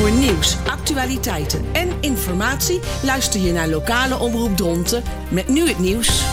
Voor nieuws, actualiteiten en informatie luister je naar Lokale Omroep Dronten met nu het nieuws.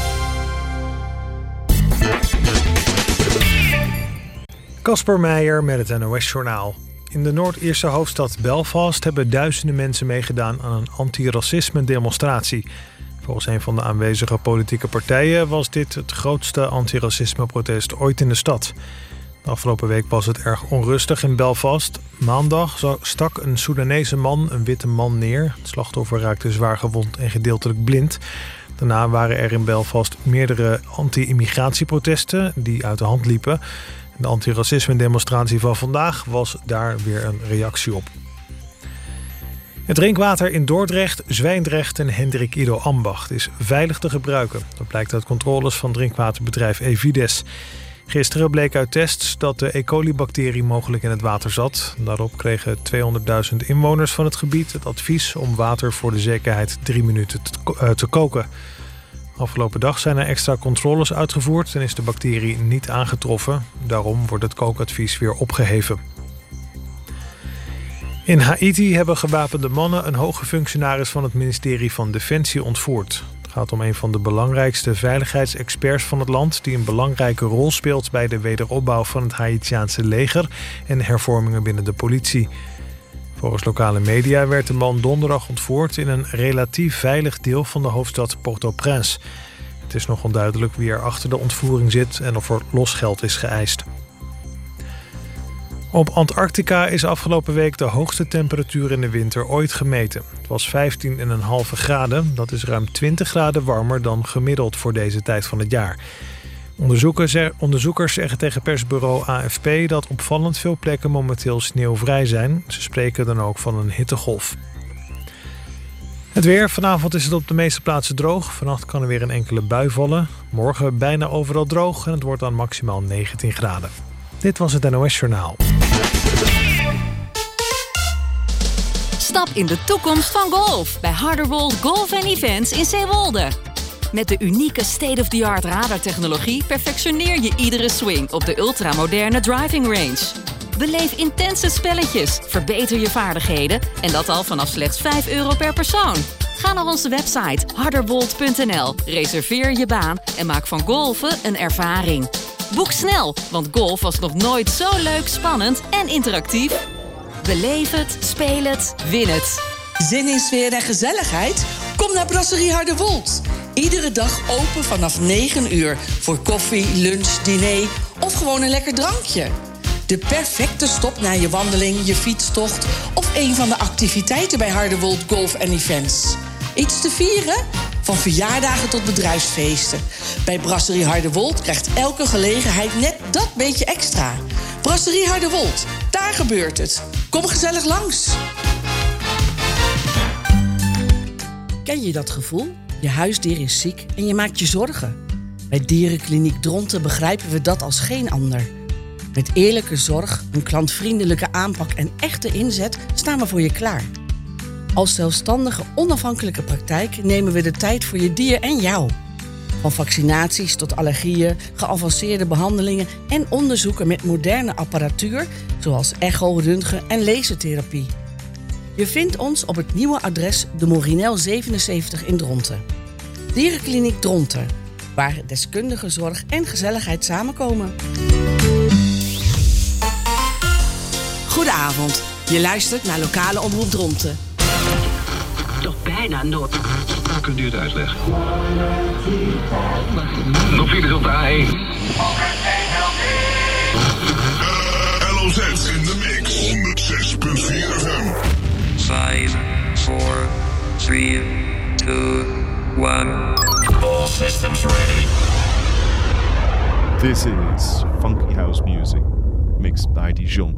Casper Meijer met het NOS-journaal. In de Noord-Ierse hoofdstad Belfast hebben duizenden mensen meegedaan aan een anti-racisme-demonstratie. Volgens een van de aanwezige politieke partijen was dit het grootste anti-racisme-protest ooit in de stad. De afgelopen week was het erg onrustig in Belfast. Maandag stak een Soedanese man een witte man neer. Het slachtoffer raakte zwaar gewond en gedeeltelijk blind. Daarna waren er in Belfast meerdere anti-immigratieprotesten die uit de hand liepen. De anti-racisme-demonstratie van vandaag was daar weer een reactie op. Het drinkwater in Dordrecht, Zwijndrecht en Hendrik Ido Ambacht is veilig te gebruiken. Dat blijkt uit controles van drinkwaterbedrijf Evides. Gisteren bleek uit tests dat de E. coli-bacterie mogelijk in het water zat. Daarop kregen 200.000 inwoners van het gebied het advies om water voor de zekerheid 3 minuten te koken. Afgelopen dag zijn er extra controles uitgevoerd en is de bacterie niet aangetroffen. Daarom wordt het kookadvies weer opgeheven. In Haïti hebben gewapende mannen een hoge functionaris van het ministerie van Defensie ontvoerd. Het gaat om een van de belangrijkste veiligheidsexperts van het land die een belangrijke rol speelt bij de wederopbouw van het Haïtiaanse leger en hervormingen binnen de politie. Volgens lokale media werd de man donderdag ontvoerd in een relatief veilig deel van de hoofdstad Port-au-Prince. Het is nog onduidelijk wie er achter de ontvoering zit en of er losgeld is geëist. Op Antarctica is afgelopen week de hoogste temperatuur in de winter ooit gemeten. Het was 15,5 graden. Dat is ruim 20 graden warmer dan gemiddeld voor deze tijd van het jaar. Onderzoekers zeggen tegen persbureau AFP dat opvallend veel plekken momenteel sneeuwvrij zijn. Ze spreken dan ook van een hittegolf. Het weer. Vanavond is het op de meeste plaatsen droog. Vannacht kan er weer een enkele bui vallen. Morgen bijna overal droog en het wordt dan maximaal 19 graden. Dit was het NOS Journaal. Stap in de toekomst van golf bij Harderwold Golf & Events in Zeewolde. Met de unieke state-of-the-art radartechnologie perfectioneer je iedere swing op de ultramoderne driving range. Beleef intense spelletjes, verbeter je vaardigheden en dat al vanaf slechts €5 per persoon. Ga naar onze website harderwold.nl, reserveer je baan en maak van golfen een ervaring. Boek snel, want golf was nog nooit zo leuk, spannend en interactief. Beleef het, speel het, win het. Zin in sfeer en gezelligheid? Kom naar Brasserie Harderwold. Iedere dag open vanaf 9 uur voor koffie, lunch, diner of gewoon een lekker drankje. De perfecte stop na je wandeling, je fietstocht of een van de activiteiten bij Harderwold Golf & Events. Iets te vieren? Van verjaardagen tot bedrijfsfeesten. Bij Brasserie Harderwold krijgt elke gelegenheid net dat beetje extra. Brasserie Harderwold, daar gebeurt het. Kom gezellig langs. Ken je dat gevoel? Je huisdier is ziek en je maakt je zorgen. Bij Dierenkliniek Dronten begrijpen we dat als geen ander. Met eerlijke zorg, een klantvriendelijke aanpak en echte inzet staan we voor je klaar. Als zelfstandige, onafhankelijke praktijk nemen we de tijd voor je dier en jou. Van vaccinaties tot allergieën, geavanceerde behandelingen en onderzoeken met moderne apparatuur zoals echo, röntgen en lasertherapie. Je vindt ons op het nieuwe adres de Morinel 77 in Dronten. Dierenkliniek Dronten, waar deskundige zorg en gezelligheid samenkomen. Goedenavond, je luistert naar Lokale Omroep Dronten. Toch bijna nood. Kunt u het uitleggen? Nog files op de A1. LOZ in de mix. 106.4 FM. 5, 4, 3, 2, 1. All systems ready. This is Funky House Music, mixed by Dijon.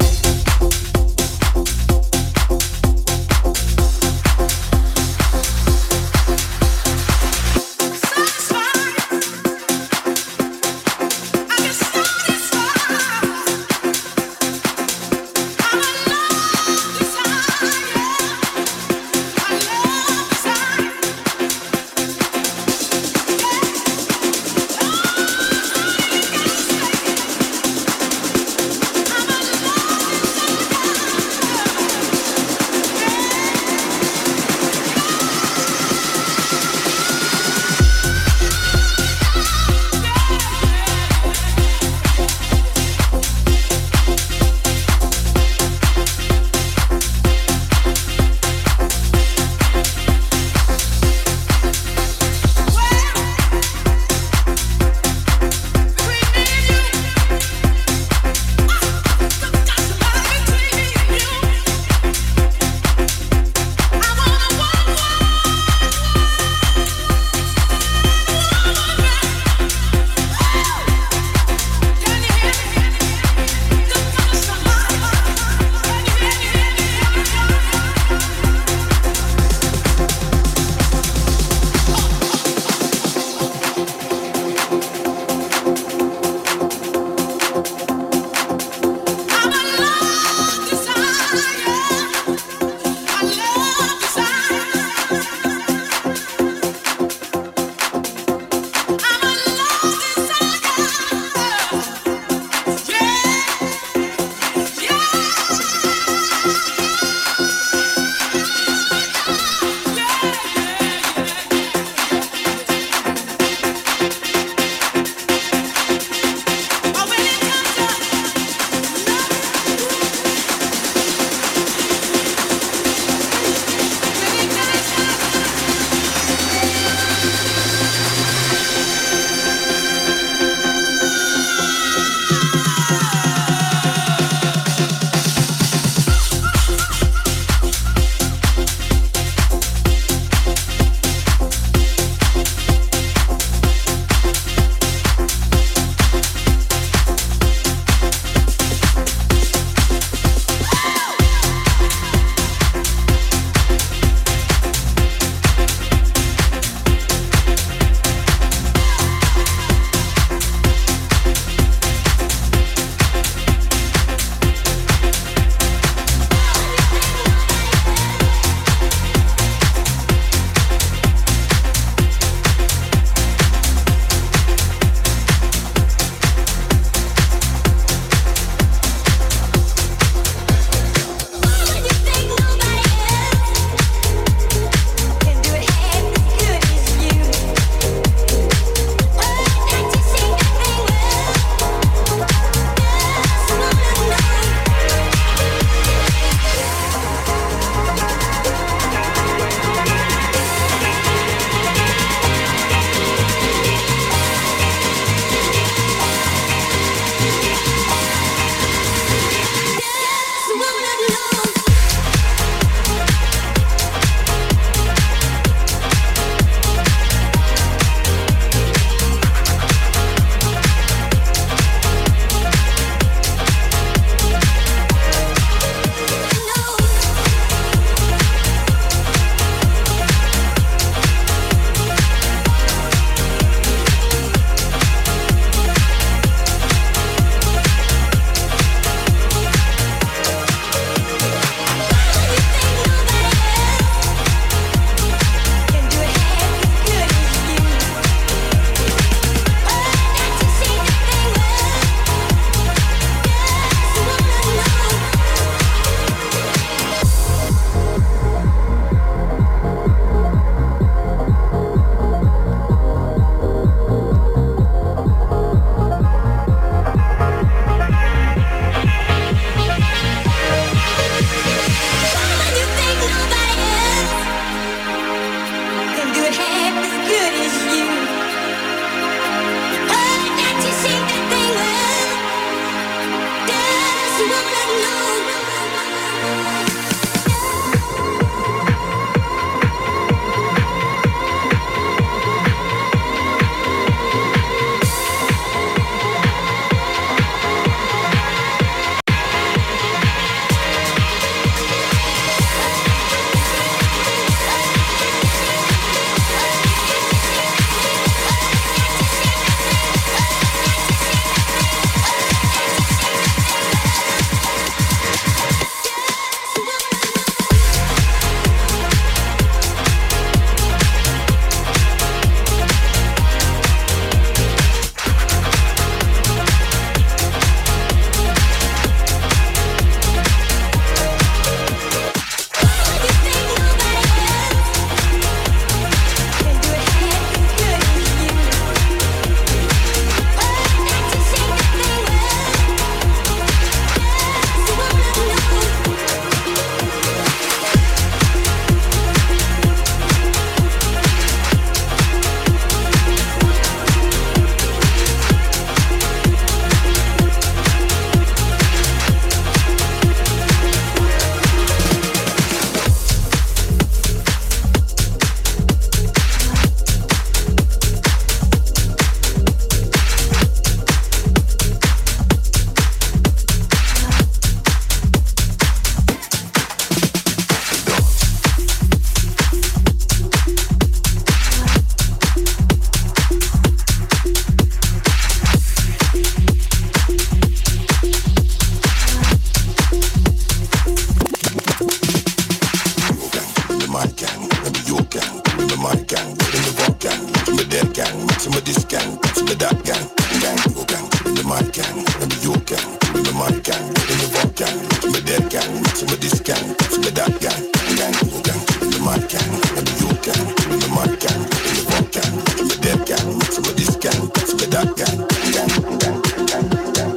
me this gang, mix with that gang, gang, gang, the mad gang, the you gang, the mad gang, the fuck gang, the dead gang, mix with this gang, mix with that gang, gang, gang, gang, gang, gang.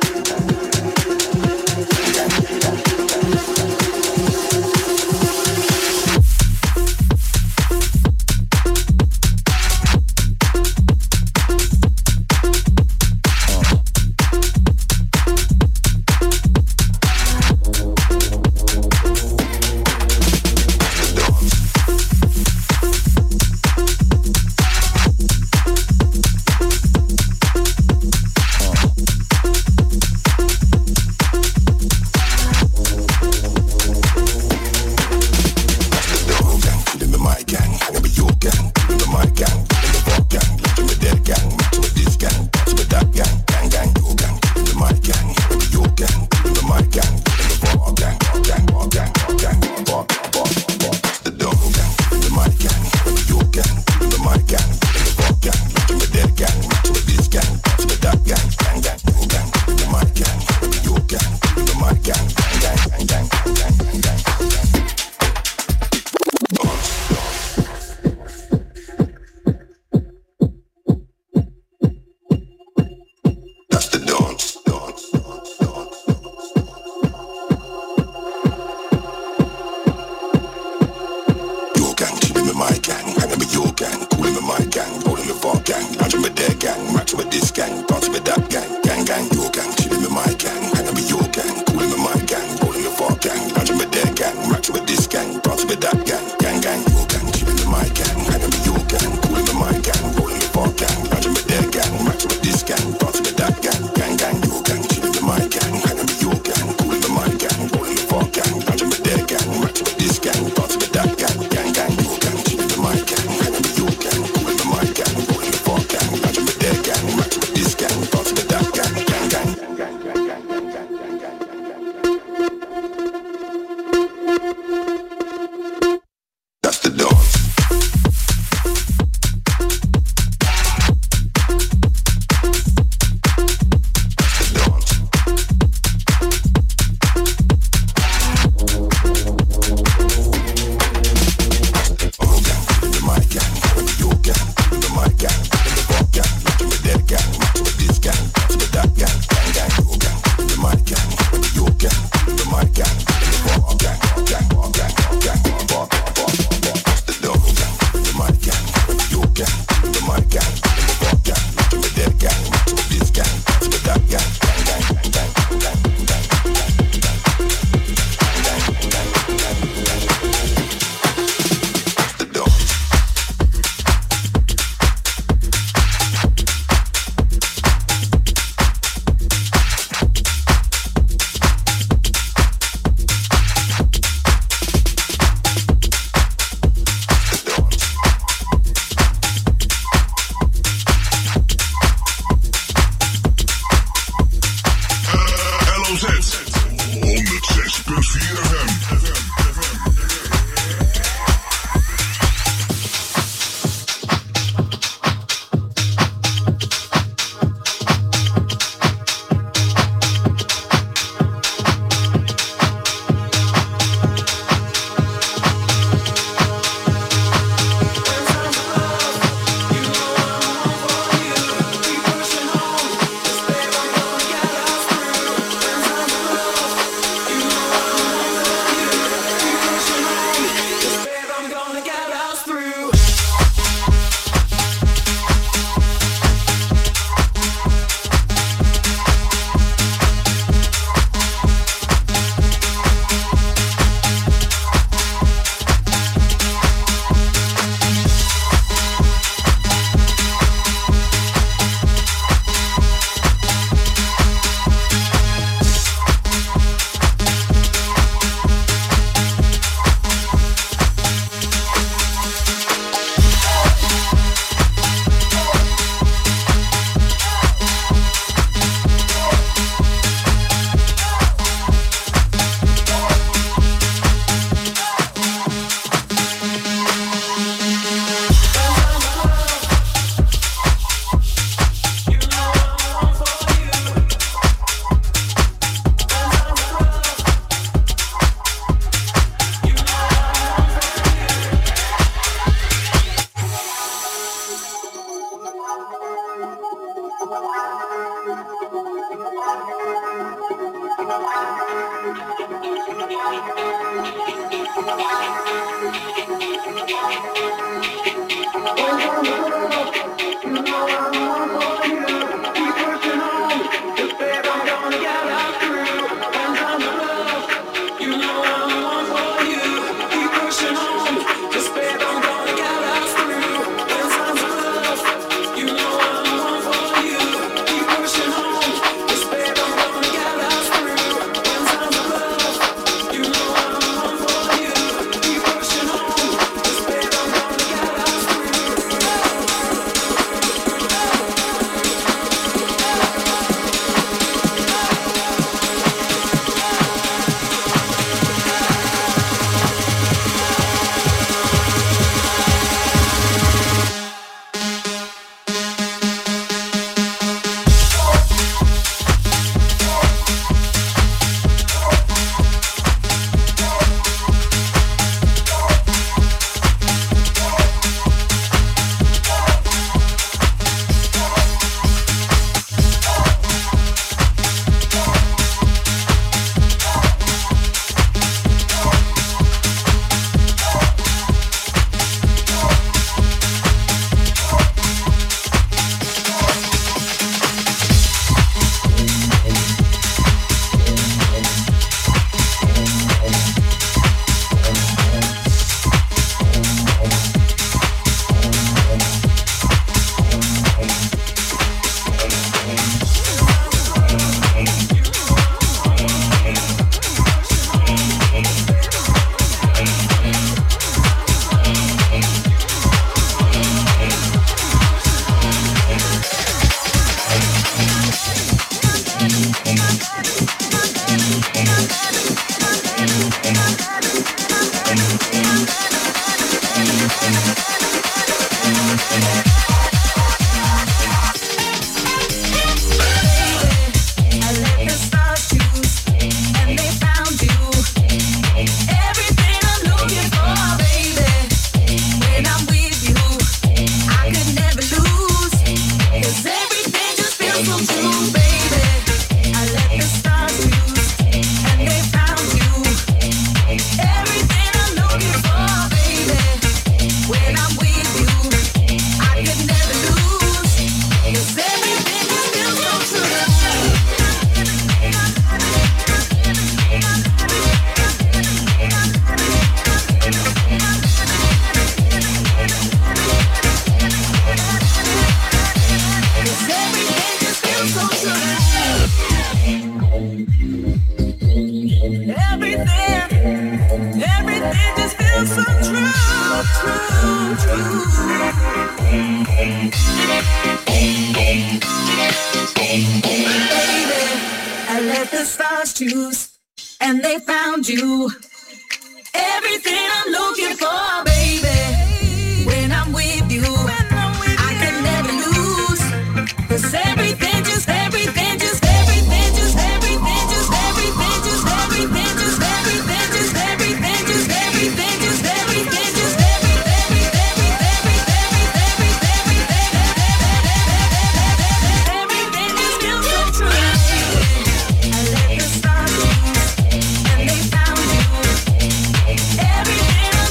Everything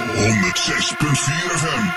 FM.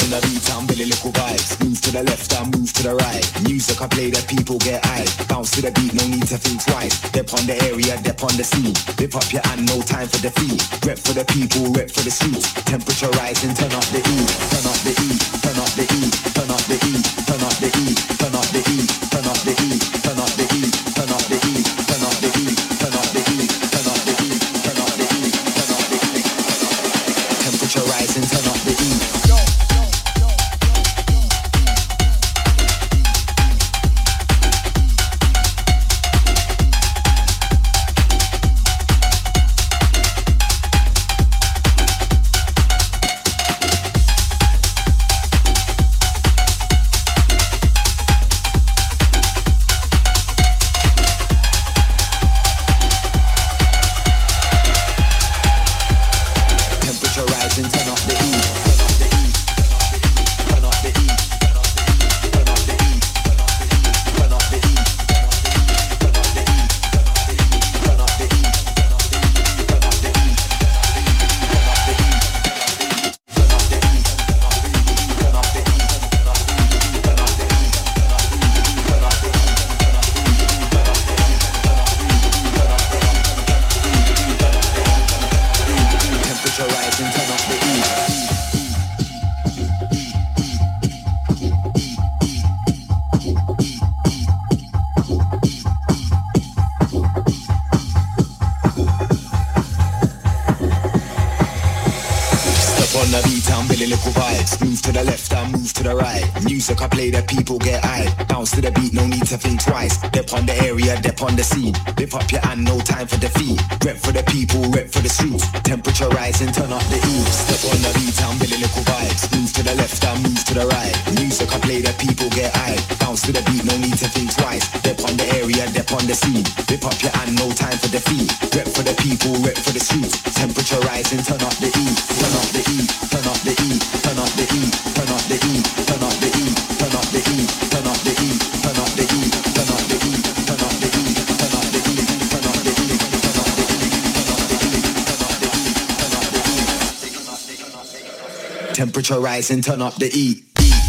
on the beat and Billy little vibes. Move to the left and move to the right. Music I play that people get high. Bounce to the beat, no need to think twice. Dip on the area, dip on the scene. Lift up your hand, no time for defeat. Rep for the people, rep for the streets. Temperature rising, turn up the E. Turn up the E, turn up the E, turn up the E, turn up the E, turn up the E, turn up the E, turn up the E, turn up the E, turn up the E, turn up the E, turn up the E, turn up the E, turn up the E. Temperature rising, turn up the E. Music I play that people get high. Bounce to the beat, no need to think twice. Dip on the area, dip on the scene. Lift up your hand, no time for defeat. Rep for the people, rep for the streets. Temperature rising, turn up the E. Step on the beat and Billy little vibes. Move to the left and move to the right. Music I play that people get high. Bounce to the beat, no need to think twice. Dip on the area, dip on the scene. Lift up your hand, no time for defeat. Rep for the people, rep for the streets. Temperature rising, turn up the E. Turn up the E, turn up the E, turn up the E, turn up the E, turn up the E. Turn up the E, turn up the E, turn up the E, turn up the E, turn up the E, turn up the E, turn up the E, turn up the E, turn up the E. Temperature rising, turn up the E.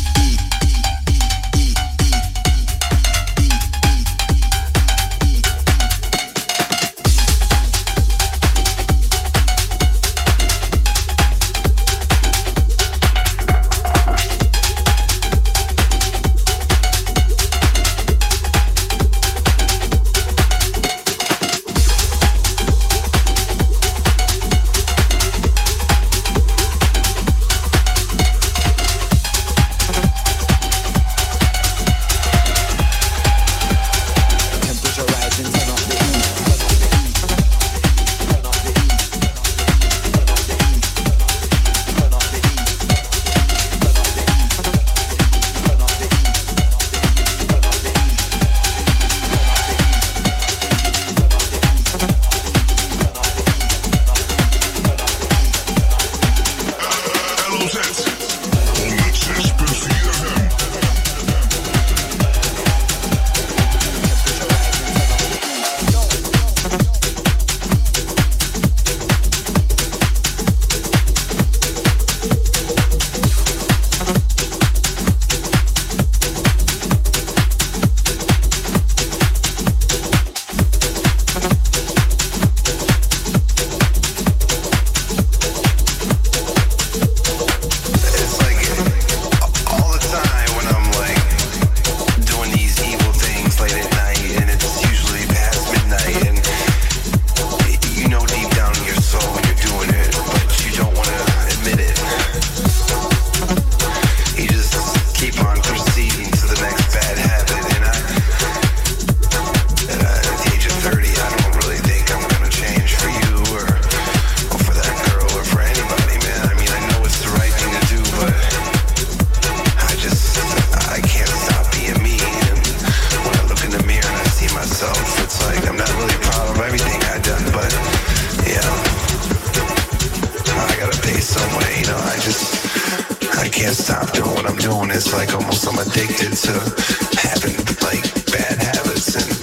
can't stop doing what I'm doing. It's like almost I'm addicted to having like bad habits, and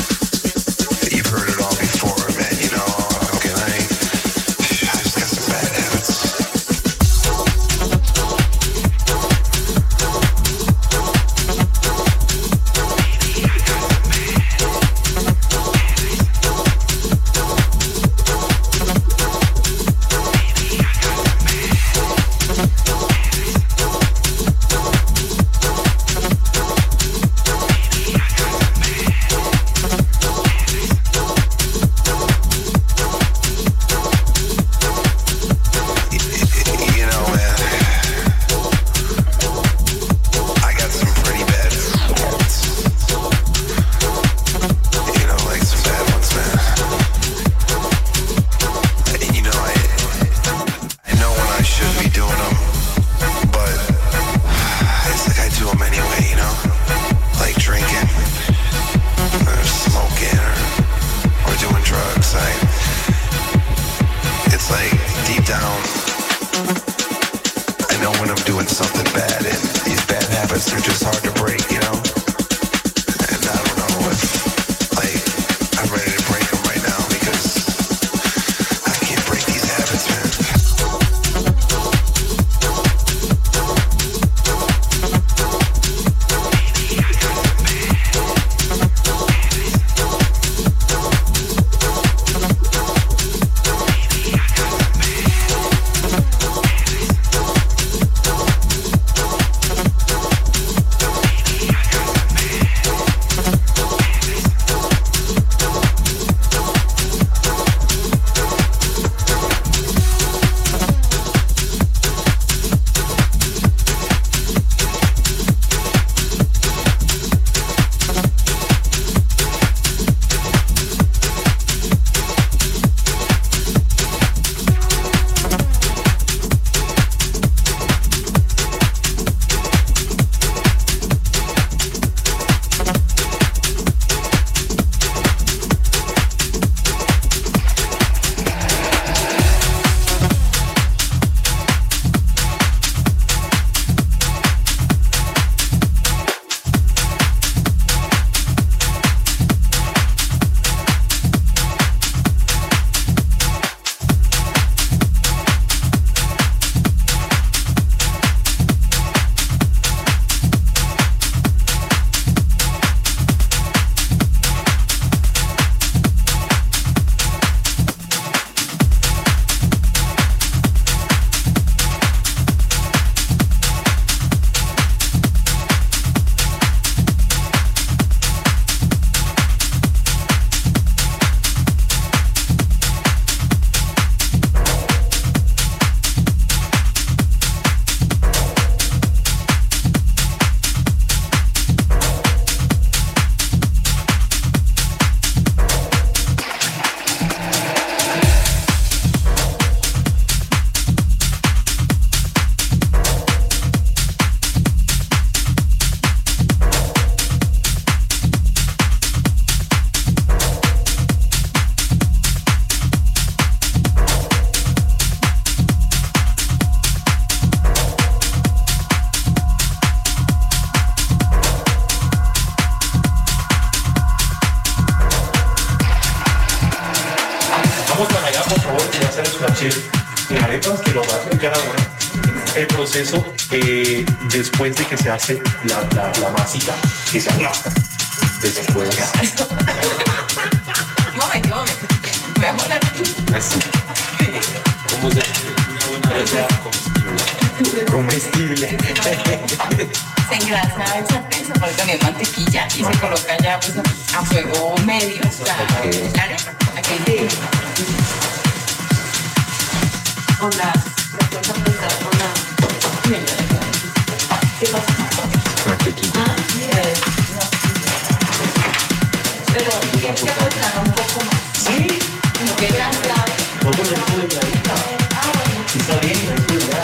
you've heard it all before, man. You know, okay, I just got some bad habits. know when I'm doing something bad, and these bad habits are just hard to break, you know? And I don't know if, like, I'm ready to break them right now because I can't break these habits, man. Después de que se hace la masita, que se aplasta. Después. Un momento. Me voy a hablar. Así. ¿Cómo se comestible? Se engrasa el sartén, se pone también mantequilla y se coloca ya pues, a fuego medio. La arepa. Aquí. Con la puedes apretar con la. ¿Qué pasa? Mantequilla. Pero tienes que apretar un poco más. Sí. Como que tan grave. ¿Cómo le pude clarificar? Si está bien, no hay problema.